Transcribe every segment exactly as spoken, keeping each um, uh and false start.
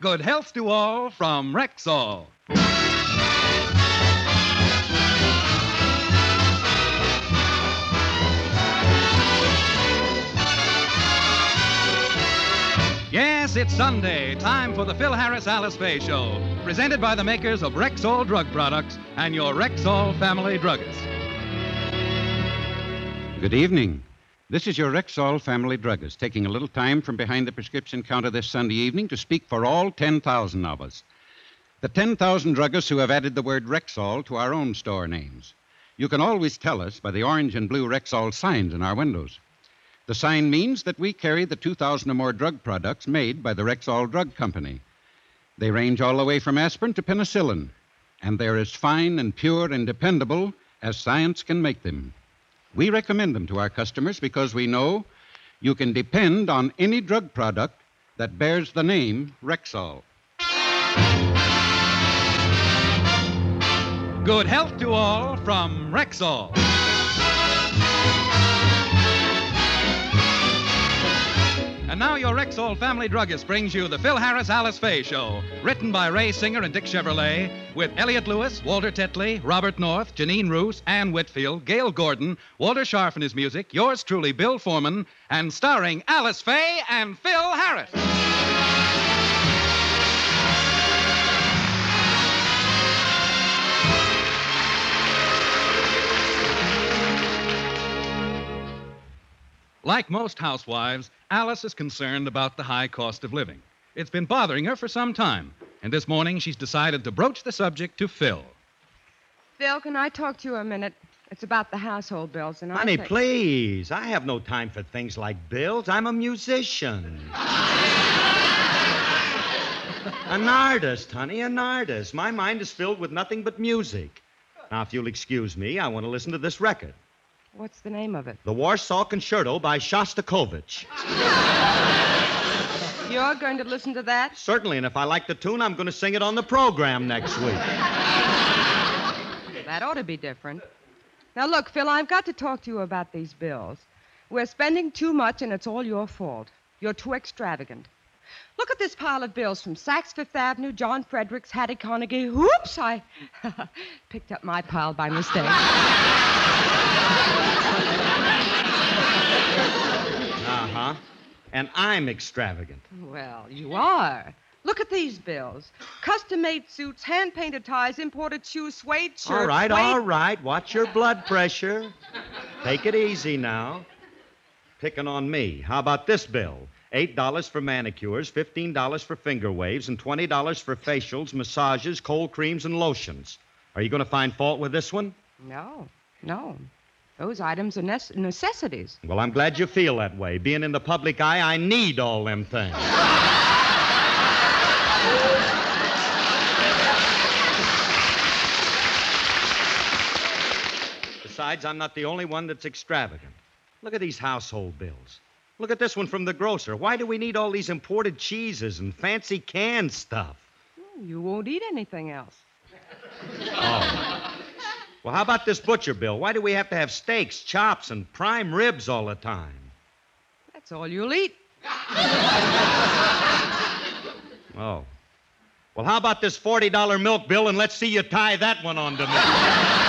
Good health to all from Rexall. Yes, it's Sunday, time for the Phil Harris Alice Faye Show, presented by the makers of Rexall Drug Products and your Rexall family druggist. Good evening. This is your Rexall family druggist, taking a little time from behind the prescription counter this Sunday evening to speak for all ten thousand of us. The ten thousand druggists who have added the word Rexall to our own store names. You can always tell us by the orange and blue Rexall signs in our windows. The sign means that we carry the two thousand or more drug products made by the Rexall Drug Company. They range all the way from aspirin to penicillin, and they're as fine and pure and dependable as science can make them. We recommend them to our customers because we know you can depend on any drug product that bears the name Rexall. Good health to all from Rexall. And now your Rexall family druggist brings you the Phil Harris Alice Faye Show, written by Ray Singer and Dick Chevrolet, with Elliot Lewis, Walter Tetley, Robert North, Janine Roos, Ann Whitfield, Gail Gordon, Walter Scharf and his music, yours truly, Bill Foreman, and starring Alice Faye and Phil Harris. Like most housewives, Alice is concerned about the high cost of living. It's been bothering her for some time, and this morning she's decided to broach the subject to Phil. Phil, can I talk to you a minute? It's about the household bills, and I Honey, think... please. I have no time for things like bills. I'm a musician. An artist, honey, an artist. My mind is filled with nothing but music. Now, if you'll excuse me, I want to listen to this record. What's the name of it? The Warsaw Concerto by Shostakovich. You're going to listen to that? Certainly, and if I like the tune, I'm going to sing it on the program next week. That ought to be different. Now, look, Phil, I've got to talk to you about these bills. We're spending too much, and it's all your fault. You're too extravagant. Look at this pile of bills from Saks Fifth Avenue, John Fredericks, Hattie Carnegie. Whoops, I picked up my pile by mistake. Uh-huh. And I'm extravagant. Well, you are. Look at these bills. Custom-made suits, hand-painted ties, imported shoes, suede shirts. All right, suede... all right. Watch your blood pressure. Take it easy now. Picking on me. How about this bill? eight dollars for manicures, fifteen dollars for finger waves, and twenty dollars for facials, massages, cold creams, and lotions. Are you going to find fault with this one? No, no. Those items are nece- necessities. Well, I'm glad you feel that way. Being in the public eye, I need all them things. Besides, I'm not the only one that's extravagant. Look at these household bills. Look at this one from the grocer. Why do we need all these imported cheeses and fancy canned stuff? You won't eat anything else. Oh. Well, how about this butcher bill? Why do we have to have steaks, chops, and prime ribs all the time? That's all you'll eat. Oh. Well, how about this forty dollar milk bill, and let's see you tie that one on to me.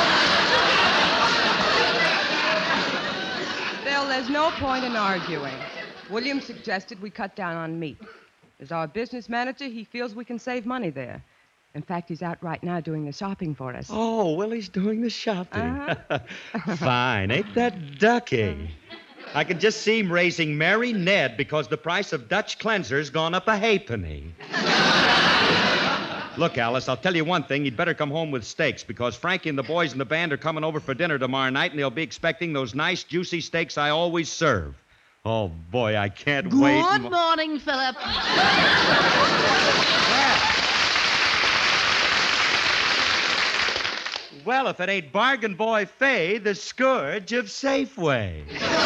Bill, there's no point in arguing. William suggested we cut down on meat. As our business manager, he feels we can save money there. In fact, he's out right now doing the shopping for us. Oh, Willie's doing the shopping. Uh-huh. Fine. Ain't that ducky? I can just see him raising Mary Ned because the price of Dutch cleanser's gone up a halfpenny. Look, Alice, I'll tell you one thing. You'd better come home with steaks because Frankie and the boys in the band are coming over for dinner tomorrow night, and they'll be expecting those nice, juicy steaks I always serve. Oh, boy, I can't Good wait. Good morning, Philip. Well, if it ain't Bargain Boy Fay, the scourge of Safeway.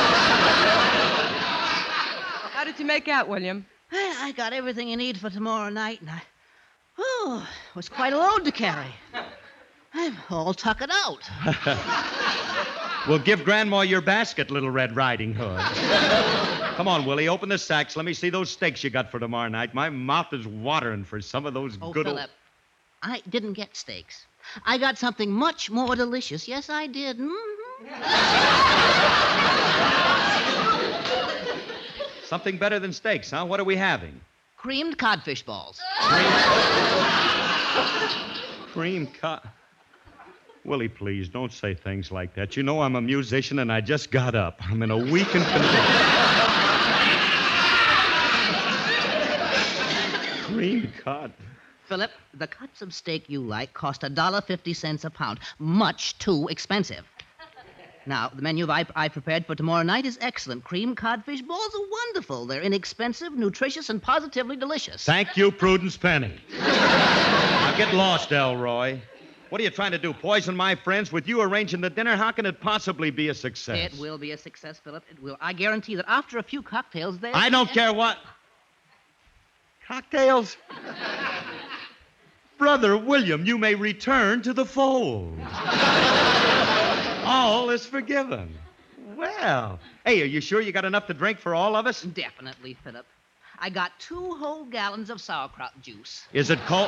How did you make out, William? Well, I got everything you need for tomorrow night, and I... Oh, it was quite a load to carry. I'm all tuckered out. Well, give Grandma your basket, Little Red Riding Hood. Come on, Willie, open the sacks. Let me see those steaks you got for tomorrow night. My mouth is watering for some of those Oh, good Philip, I didn't get steaks. I got something much more delicious. Yes, I did. Mm-hmm. old... Something better than steaks, huh? What are we having? Creamed codfish balls. Cream cod... Willie, please, don't say things like that. You know I'm a musician and I just got up. I'm in a weakened condition. Cream cod... Philip, the cuts of steak you like cost a dollar fifty cents a pound. Much too expensive. Now, the menu I, I prepared for tomorrow night is excellent. Cream codfish balls are wonderful. They're inexpensive, nutritious, and positively delicious. Thank you, Prudence Penny. Now get lost, Elroy. What are you trying to do, poison my friends? With you arranging the dinner, how can it possibly be a success? It will be a success, Philip. It will. I guarantee that after a few cocktails, they'll... I don't care what... Cocktails? Brother William, you may return to the fold. All is forgiven. Well, hey, are you sure you got enough to drink for all of us? Definitely, Philip. I got two whole gallons of sauerkraut juice. Is it cold?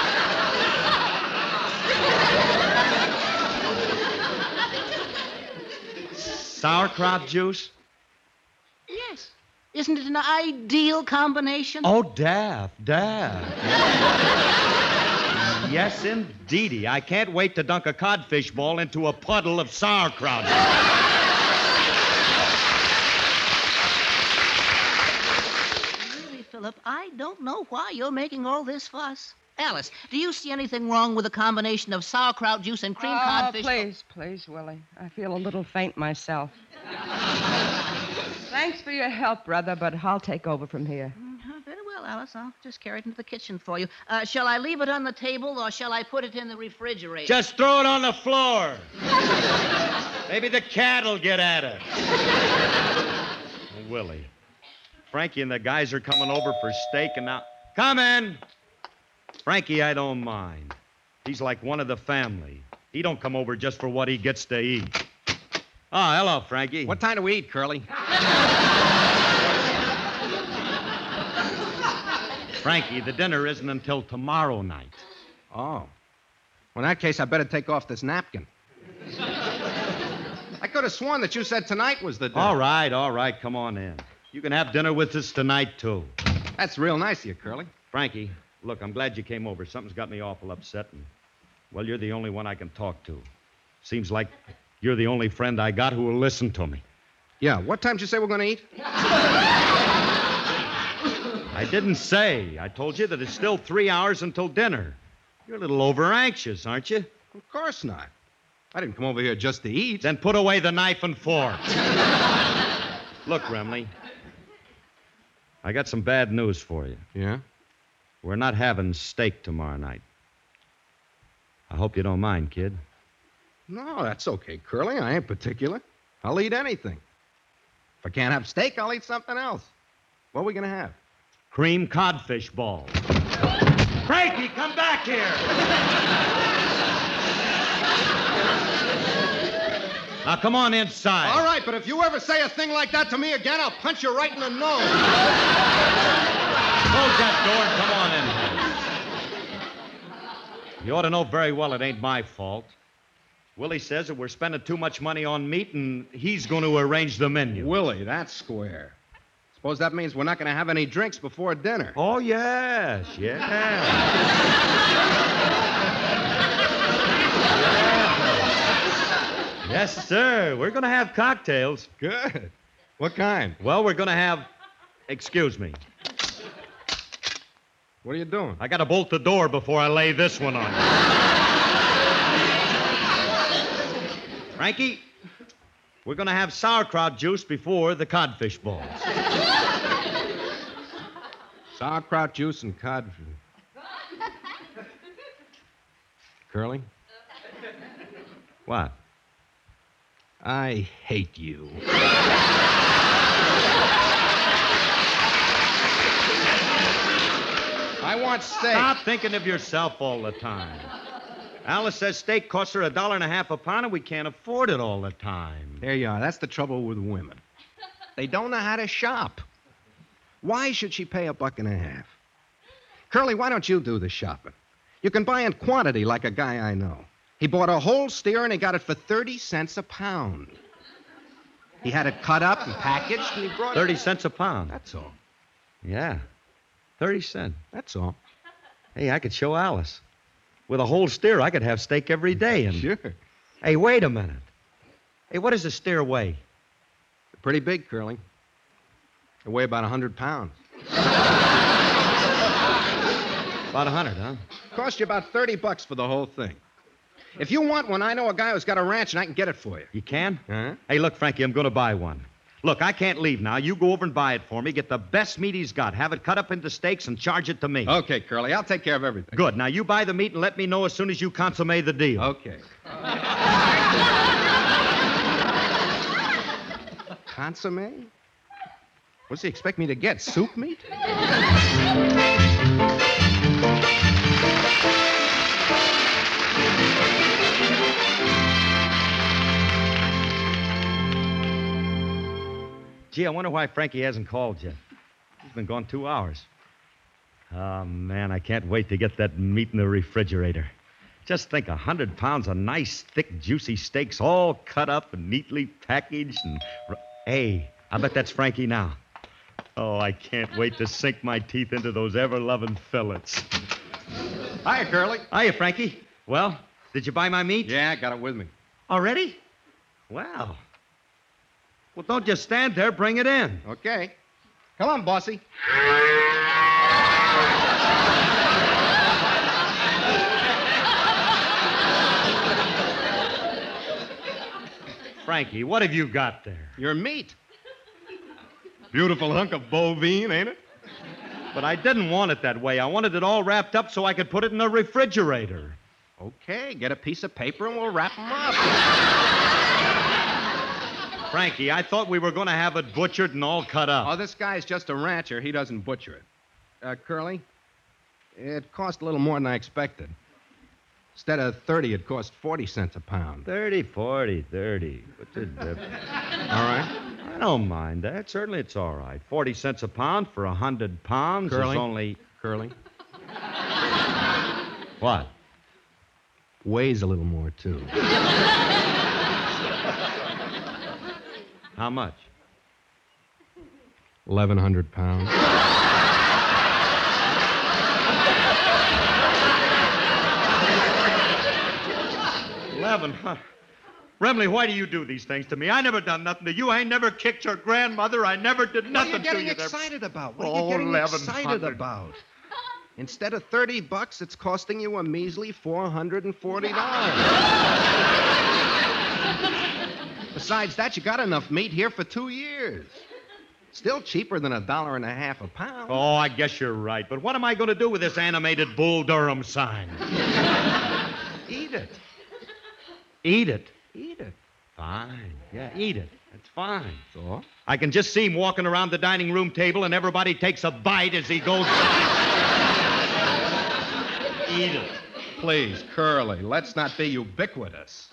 Sauerkraut juice? Yes. Isn't it an ideal combination? Oh, Daff, Daff. Yes, indeedy. I can't wait to dunk a codfish ball into a puddle of sauerkraut. Really, Philip, I don't know why you're making all this fuss. Alice, do you see anything wrong with a combination of sauerkraut juice and cream oh, codfish? please, please, Willie. I feel a little faint myself. Thanks for your help, brother, but I'll take over from here. Mm, very well, Alice. I'll just carry it into the kitchen for you. Uh, shall I leave it on the table or shall I put it in the refrigerator? Just throw it on the floor. Maybe the cat'll get at it. Oh, Willie. Frankie and the guys are coming over for steak and now... Come in. Frankie, I don't mind. He's like one of the family. He don't come over just for what he gets to eat. Oh, hello, Frankie. What time do we eat, Curly? Frankie, the dinner isn't until tomorrow night. Oh. Well, in that case, I better take off this napkin. I could have sworn that you said tonight was the dinner. All right, all right, come on in. You can have dinner with us tonight, too. That's real nice of you, Curly. Frankie, look, I'm glad you came over. Something's got me awful upset, and, well, you're the only one I can talk to. Seems like you're the only friend I got who will listen to me. Yeah, what time did you say we're going to eat? I didn't say. I told you that it's still three hours until dinner. You're a little over-anxious, aren't you? Of course not. I didn't come over here just to eat. Then put away the knife and fork. Look, Remley, I got some bad news for you. Yeah? We're not having steak tomorrow night. I hope you don't mind, kid. No, that's okay, Curly. I ain't particular. I'll eat anything. If I can't have steak, I'll eat something else. What are we going to have? Cream codfish balls. Frankie, come back here! Now, come on inside. All right, but if you ever say a thing like that to me again, I'll punch you right in the nose. Close that door and come on in. You ought to know very well it ain't my fault. Willie says that we're spending too much money on meat, and he's going to arrange the menu. Willie, that's square. Suppose that means we're not going to have any drinks before dinner. Oh, yes, yes. Yes, sir. We're going to have cocktails. Good. What kind? Well, we're going to have... Excuse me. What are you doing? I got to bolt the door before I lay this one on you. Frankie, we're going to have sauerkraut juice before the codfish balls. Sauerkraut juice and codfish. Curly? What? I hate you. I want steak. Stop thinking of yourself all the time. Alice says steak costs her a dollar and a half a pound, and we can't afford it all the time. There you are. That's the trouble with women. They don't know how to shop. Why should she pay a buck and a half? Curly, why don't you do the shopping? You can buy in quantity like a guy I know. He bought a whole steer and he got it for thirty cents a pound. He had it cut up and packaged and he brought thirty it. cents a pound. That's all. Yeah. thirty cents. That's all. Hey, I could show Alice. With a whole steer, I could have steak every day. And Sure. Hey, wait a minute. Hey, what does a steer weigh? Pretty big, Curly. They weigh about a hundred pounds. About a hundred, huh? Cost you about thirty bucks for the whole thing. If you want one, I know a guy who's got a ranch and I can get it for you. You can? Huh? Hey, look, Frankie, I'm going to buy one. Look, I can't leave now. You go over and buy it for me. Get the best meat he's got. Have it cut up into steaks and charge it to me. Okay, Curly, I'll take care of everything. Good. Now, you buy the meat and let me know as soon as you consummate the deal. Okay. Consomme? What's he expect me to get? Soup meat? Gee, I wonder why Frankie hasn't called yet. He's been gone two hours. Oh, man, I can't wait to get that meat in the refrigerator. Just think, a hundred pounds of nice, thick, juicy steaks all cut up and neatly packaged and... Hey, I bet that's Frankie now. Oh, I can't wait to sink my teeth into those ever-loving fillets. Hiya, Curly. Hiya, Frankie. Well, did you buy my meat? Yeah, I got it with me. Already? Well... Well, don't just stand there. Bring it in. Okay. Come on, bossy. Frankie, what have you got there? Your meat. Beautiful hunk of bovine, ain't it? But I didn't want it that way. I wanted it all wrapped up so I could put it in the refrigerator. Okay, get a piece of paper and we'll wrap them up. Frankie, I thought we were going to have it butchered and all cut up. Oh, this guy's just a rancher. He doesn't butcher it. Uh, Curly, it cost a little more than I expected. Instead of thirty, it cost forty cents a pound. thirty, forty, thirty. What's the difference? All right. I don't mind that. Certainly it's all right. forty cents a pound for a hundred pounds Curly? is only... Curly, What? weighs a little more, too. How much? eleven hundred pounds. Eleven, huh? Remley, why do you do these things to me? I never done nothing to you. I ain't never kicked your grandmother. I never did nothing What are you getting to you. there. excited about? What Oh, are you getting eleven excited hundred. about? Instead of thirty bucks, it's costing you a measly four hundred forty dollars. Besides that, you got enough meat here for two years. Still cheaper than a dollar and a half a pound. Oh, I guess you're right. But what am I going to do with this animated Bull Durham sign? Eat it. Eat it. Eat it. Fine. Yeah, eat it. That's fine. So? I can just see him walking around the dining room table and everybody takes a bite as he goes by. Eat it. Please, Curly, let's not be ubiquitous.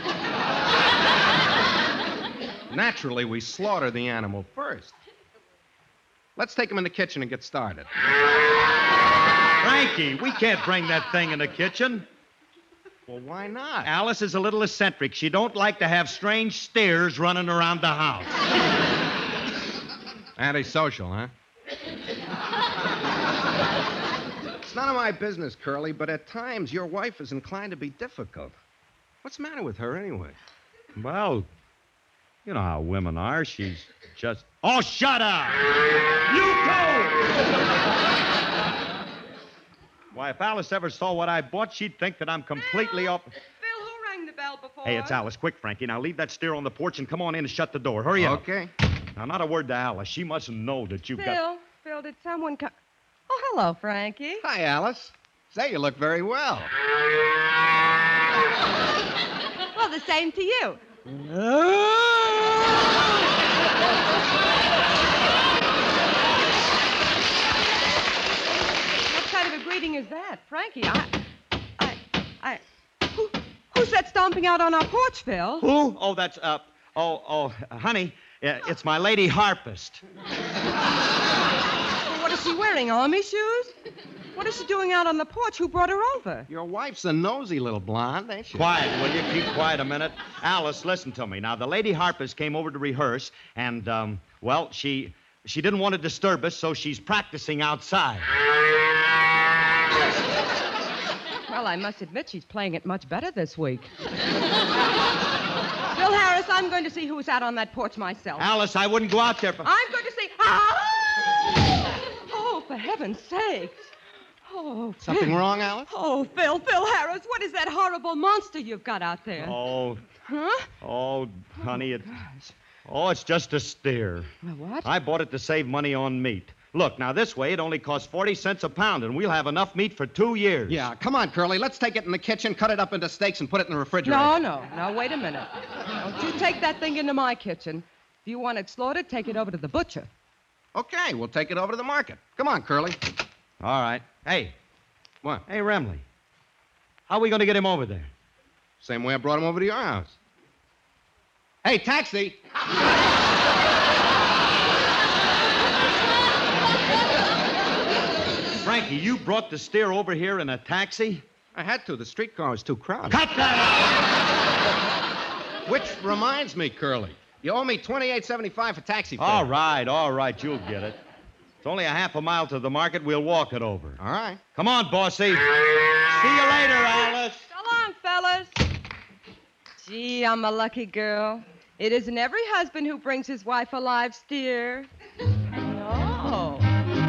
Naturally, we slaughter the animal first. Let's take him in the kitchen and get started. Frankie, we can't bring that thing in the kitchen. Well, why not? Alice is a little eccentric. She don't like to have strange steers running around the house. Antisocial, huh? It's none of my business, Curly, but at times your wife is inclined to be difficult. What's the matter with her, anyway? Well, you know how women are. She's just... Oh, shut up! You go! Why, if Alice ever saw what I bought, she'd think that I'm completely Bill? off... Bill, who rang the bell before? Hey, it's Alice. Quick, Frankie. Now leave that steer on the porch and come on in and shut the door. Hurry up. Okay. Now, not a word to Alice. She mustn't know that you've Bill, got... Bill, did someone come? Oh, hello, Frankie. Hi, Alice. Say, you look very well. Well, the same to you. What kind of a greeting is that, Frankie? I, I, I. Who, who's that stomping out on our porch, Phil? Who? Oh, that's, uh... Oh, oh, honey, Uh, It's my lady harpist. Well, what is she wearing, army shoes? What is she doing out on the porch? Who brought her over? Your wife's a nosy little blonde, ain't she? Quiet, will you? Keep quiet a minute. Alice, listen to me. Now, the lady harpist came over to rehearse, and, um, well, she she didn't want to disturb us, so she's practicing outside. Well, I must admit she's playing it much better this week. Bill Harris, I'm going to see who's out on that porch myself. Alice, I wouldn't go out there. For... I'm going to see. Ah! Oh, for heaven's sakes. Oh, Something Phil. wrong, Alice? Oh, Phil, Phil Harris, what is that horrible monster you've got out there? Oh, Huh? oh, honey, it... Oh, it's just a steer. Well, what? I bought it to save money on meat. Look, now, this way it only costs forty cents a pound, and we'll have enough meat for two years. Yeah, come on, Curly. Let's take it in the kitchen, cut it up into steaks, and put it in the refrigerator. No, no. Now, wait a minute. Don't you take that thing into my kitchen. If you want it slaughtered, take it over to the butcher. Okay, we'll take it over to the market. Come on, Curly. All right. Hey. What? Hey, Remley. How are we going to get him over there? Same way I brought him over to your house. Hey, taxi! Frankie, you brought the steer over here in a taxi? I had to. The streetcar was too crowded. Cut that Which reminds me, Curly, you owe me twenty-eight seventy-five for taxi fare. All right, all right, you'll get it. It's only a half a mile to the market. We'll walk it over. All right. Come on, bossy. See you later, Alice. So long, fellas. Gee, I'm a lucky girl. It isn't every husband who brings his wife a live steer. No.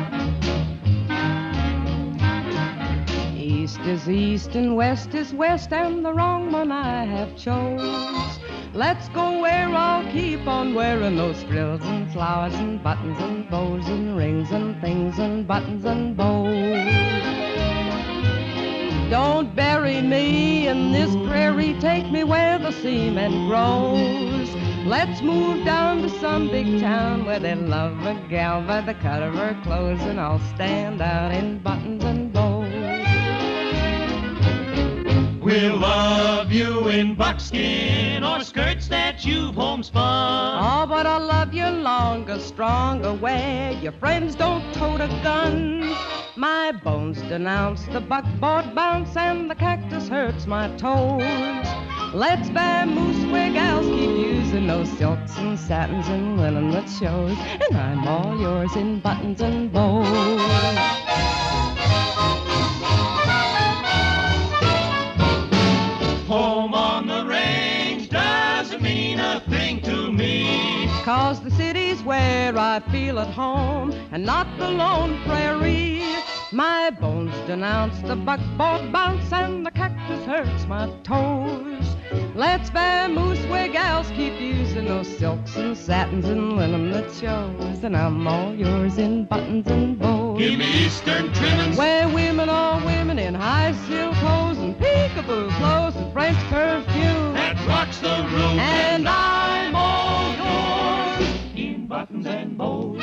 East is east and west is west, and the wrong one I have chose. Let's go where I'll keep on wearing those frills and flowers and buttons and bows and rings and things and buttons and bows. Don't bury me in this prairie, take me where the cement grows. Let's move down to some big town where they love a gal by the cut of her clothes, and I'll stand out in buttons and bows. We'll love you in buckskin or skirts that you've homespun. Oh, but I love you longer, stronger, where your friends don't tote a gun. My bones denounce the buckboard bounce, and the cactus hurts my toes. Let's vamoose where gals keep using those silks and satins and linen that shows, and I'm all yours in buttons and bows. Home on the range doesn't mean a thing to me. 'Cause the city's where I feel at home, and not the lone prairie. My bones denounce the buckboard bounce, and the cactus hurts my toes. Let's vamoose where gals keep using those silks and satins and linen that shows, and I'm all yours in buttons and bows. Give me Eastern trimmings. Where women are women in high silk hose and peekaboo clothes and French perfume. That rocks the room. And I'm all yours in buttons and bows.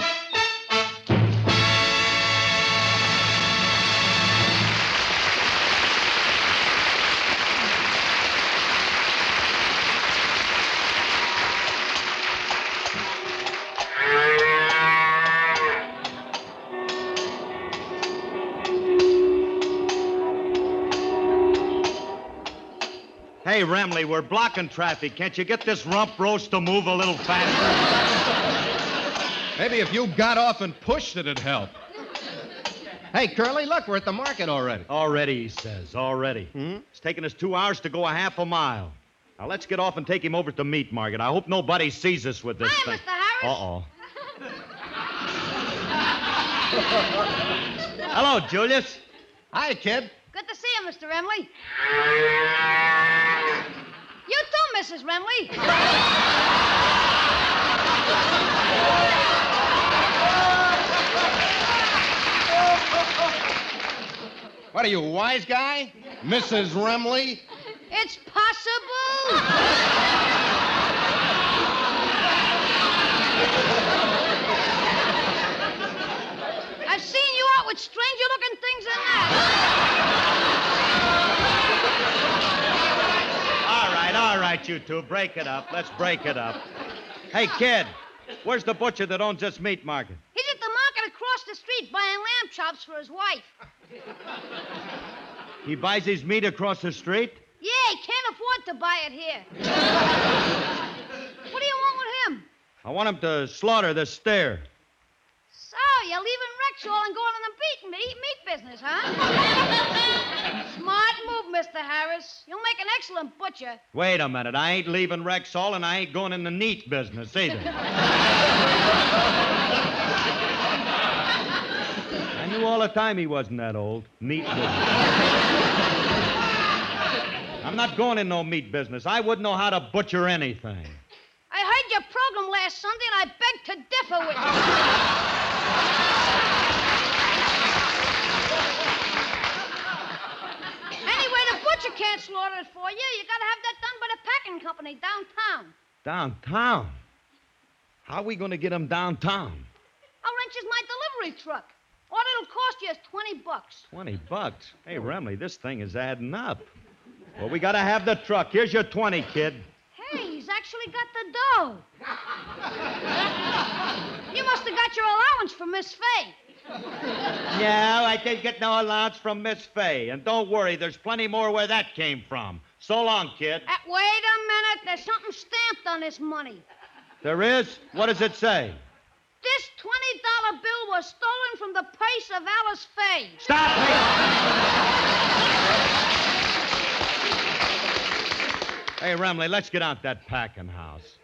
Hey, Remley, we're blocking traffic. Can't you get this rump roast to move a little faster? Maybe if you got off and pushed it, it'd help. Hey, Curly, look, we're at the market already. Already, he says, already. Hmm? It's taken us two hours to go a half a mile. Now, let's get off and take him over to the meat market. I hope nobody sees us with this Hi, thing. Mister Harris. Uh-oh. Hello, Julius. Hi, kid. Good to see you, Mister Remley. You too, Missus Remley. What are you, a wise guy? Missus Remley? It's possible. I've seen you out with stranger-looking things than that. All right, all right, you two. Break it up. Let's break it up. Hey, kid. Where's the butcher that owns this meat market? He's at the market across the street buying lamb chops for his wife. He buys his meat across the street? Yeah, he can't afford to buy it here. What do you want with him? I want him to slaughter the steer. So, you're leaving Rexall and going in the meat, meat, meat business, huh? Smart move, Mister Harris. You'll make an excellent butcher. Wait a minute. I ain't leaving Rexall, and I ain't going in the neat business either. I knew all the time he wasn't that old. Meat business. I'm not going in no meat business. I wouldn't know how to butcher anything. I heard your program last Sunday, and I beg to differ with you. Anyway, the butcher can't slaughter it for you. You gotta have that done by the packing company downtown. Downtown? How are we going to get him downtown? I'll rent you my delivery truck. All it'll cost you is twenty bucks. Twenty bucks? Hey, Remley, this thing is adding up. Well, we got to have the truck. Here's your twenty, kid. Hey, he's actually got the dough. You must have got your allowance from Miss Fay. No, I didn't get no allowance from Miss Fay. And don't worry, there's plenty more where that came from. So long, kid. Uh, wait a minute. There's something stamped on this money. There is? What does it say? This twenty dollar bill was stolen from the purse of Alice Fay. Stop me! Hey, Remley, let's get out that packing house.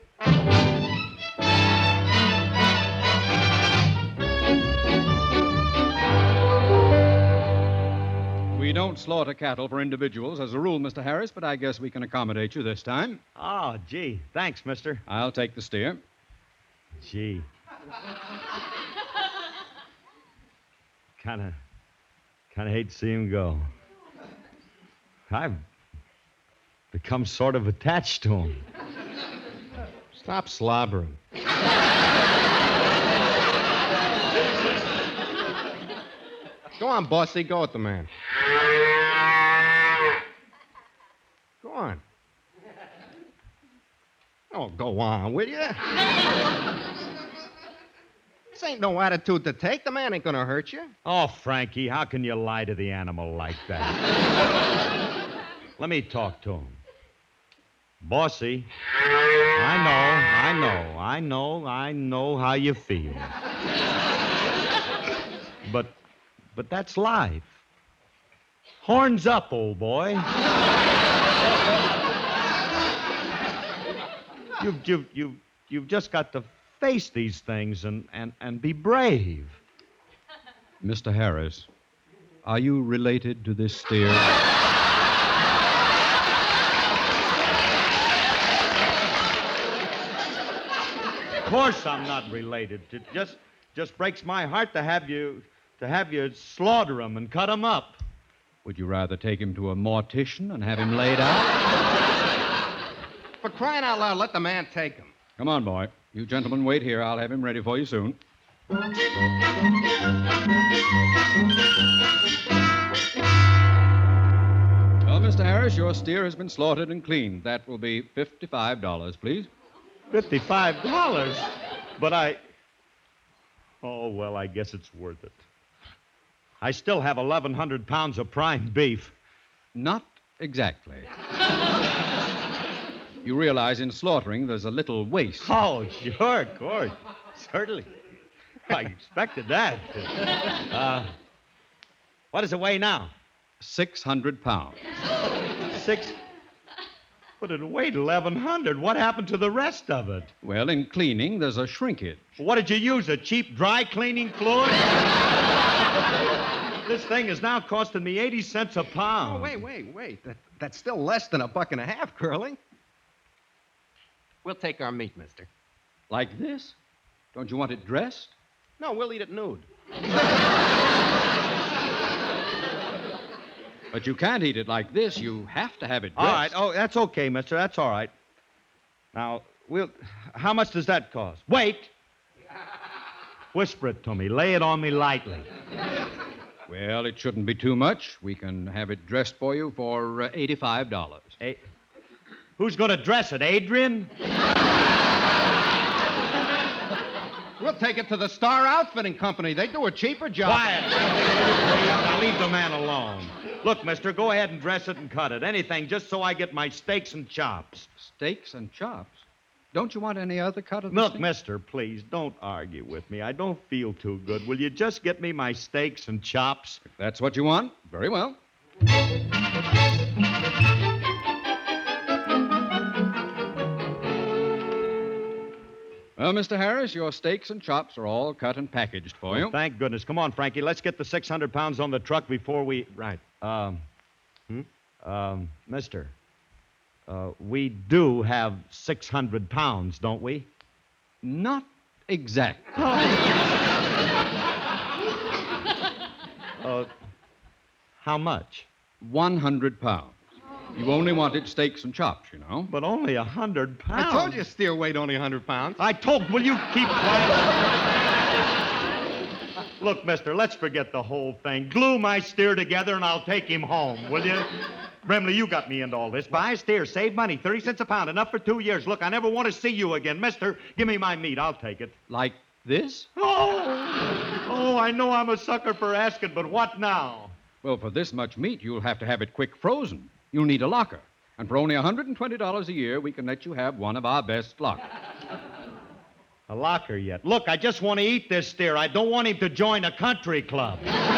We don't slaughter cattle for individuals as a rule, Mister Harris, but I guess we can accommodate you this time. Oh, gee. Thanks, mister. I'll take the steer. Gee. Kind of, kind of hate to see him go. I've become sort of attached to him. Stop slobbering. Go on, bossy. Go with the man. Go on. Oh, go on, will you? This ain't no attitude to take. The man ain't gonna hurt you. Oh, Frankie, how can you lie to the animal like that? Let me talk to him. Bossy, I know, I know, I know, I know how you feel. But, but that's life. Horns up, old boy. You've, you've, you've, you've just got to face these things and, and, and be brave. Mister Harris, are you related to this steer? Of course I'm not related. It just, just breaks my heart to have you, to have you slaughter him and cut him up. Would you rather take him to a mortician and have him laid out? For crying out loud, let the man take him. Come on, boy. You gentlemen wait here. I'll have him ready for you soon. Well, Mister Harris, your steer has been slaughtered and cleaned. That will be fifty-five dollars, please. Fifty-five dollars? But I... Oh, well, I guess it's worth it. I still have eleven hundred pounds of prime beef. Not exactly. You realize in slaughtering there's a little waste. Oh, sure, of course. Certainly. I expected that. Uh, what does it weigh now? Six hundred pounds. Six... But it weighed eleven hundred. What happened to the rest of it? Well, in cleaning, there's a shrinkage. What did you use, a cheap dry cleaning fluid? This thing is now costing me eighty cents a pound. Oh, wait, wait, wait. That, that's still less than a buck and a half, Curly. We'll take our meat, mister. Like this? Don't you want it dressed? No, we'll eat it nude. But you can't eat it like this. You have to have it dressed. All right. Oh, that's okay, mister. That's all right. Now, we'll... How much does that cost? Wait! Whisper it to me. Lay it on me lightly. Well, it shouldn't be too much. We can have it dressed for you for uh, eighty-five dollars. Hey, who's going to dress it, Adrian? We'll take it to the Star Outfitting Company. They do a cheaper job. Quiet. Now leave the man alone. Look, mister, go ahead and dress it and cut it. Anything, just so I get my steaks and chops. Steaks and chops? Don't you want any other cut of the Look, steak? mister, please, don't argue with me. I don't feel too good. Will you just get me my steaks and chops? If that's what you want, very well. Well, Mister Harris, your steaks and chops are all cut and packaged for you. Well, thank goodness. Come on, Frankie. Let's get the six hundred pounds on the truck before we... Right. Um, hmm? Um, mister, uh, we do have six hundred pounds, don't we? Not exactly. Uh, how much? one hundred pounds. You only wanted steaks and chops, you know. But only a hundred pounds. I told you steer weight only one hundred pounds. I told... Will you keep quiet? Look, mister, let's forget the whole thing. Glue my steer together and I'll take him home, will you? Brimley, you got me into all this. Buy a steer, save money, thirty cents a pound, enough for two years. Look, I never want to see you again. Mister, give me my meat. I'll take it. Like this? Oh, oh, I know I'm a sucker for asking, but what now? Well, for this much meat, you'll have to have it quick frozen. You'll need a locker. And for only one hundred twenty dollars a year, we can let you have one of our best lockers. A locker yet? Look, I just want to eat this steer. I don't want him to join a country club.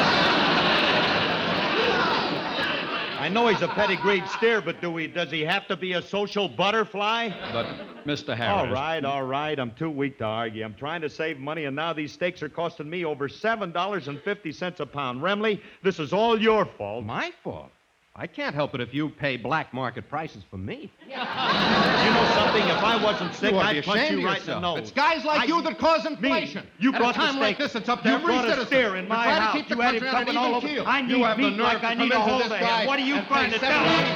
I know he's a pedigreed steer, but do we, does he have to be a social butterfly? But, Mister Harris... All right, all right. I'm too weak to argue. I'm trying to save money, and now these steaks are costing me over seven dollars and fifty cents a pound. Remley, this is all your fault. My fault. I can't help it if you pay black market prices for me. You know something? If I wasn't sick, You ought to be I'd punch ashamed you of right in the yourself. nose. It's guys like I- you that cause inflation. Me. You At brought a time the like steak. this, it's up to You every brought a citizen steer in to my try to house. keep the You had it country on an coming all even over. keel. I need You have the meat nerve like to I come need a into hold this of guy him. What are you and trying pay to tell seven me?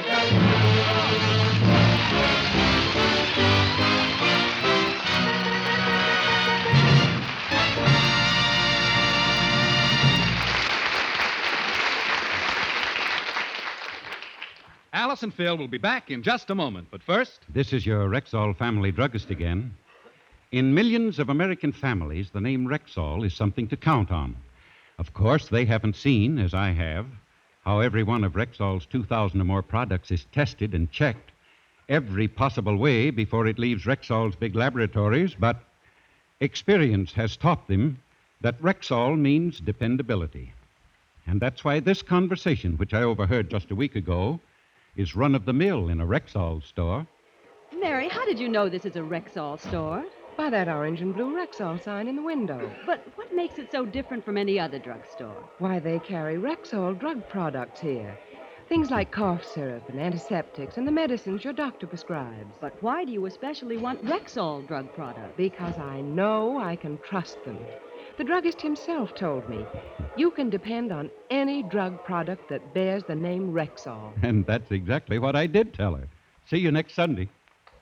Alice and Phil will be back in just a moment, but first... This is your Rexall family druggist again. In millions of American families, the name Rexall is something to count on. Of course, they haven't seen, as I have, how every one of Rexall's two thousand or more products is tested and checked every possible way before it leaves Rexall's big laboratories, but experience has taught them that Rexall means dependability. And that's why this conversation, which I overheard just a week ago, is run-of-the-mill in a Rexall store. Mary, how did you know this is a Rexall store? By that orange and blue Rexall sign in the window. But what makes it so different from any other drugstore? Why, they carry Rexall drug products here. Things like cough syrup and antiseptics and the medicines your doctor prescribes. But why do you especially want Rexall drug products? Because I know I can trust them. The druggist himself told me, you can depend on any drug product that bears the name Rexall. And that's exactly what I did tell her. See you next Sunday.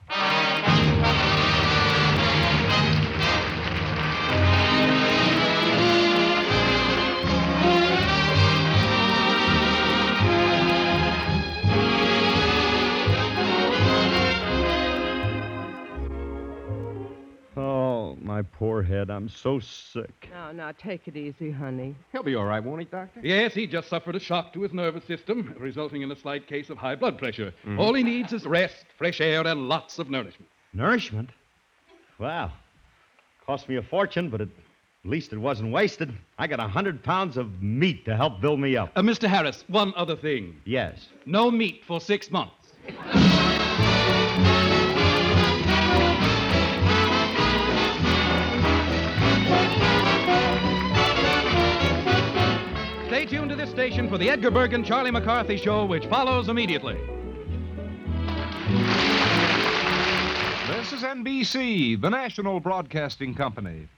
Oh, my poor head. I'm so sick. Now, now, take it easy, honey. He'll be all right, won't he, Doctor? Yes, he just suffered a shock to his nervous system, resulting in a slight case of high blood pressure. All he needs is rest, fresh air, and lots of nourishment. Nourishment? Wow. Cost me a fortune, but at least it wasn't wasted. I got a hundred pounds of meat to help build me up. Uh, Mister Harris, one other thing. Yes. No meat for six months. Stay tuned to this station for the Edgar Bergen Charlie McCarthy Show, which follows immediately. This is N B C, the national broadcasting company.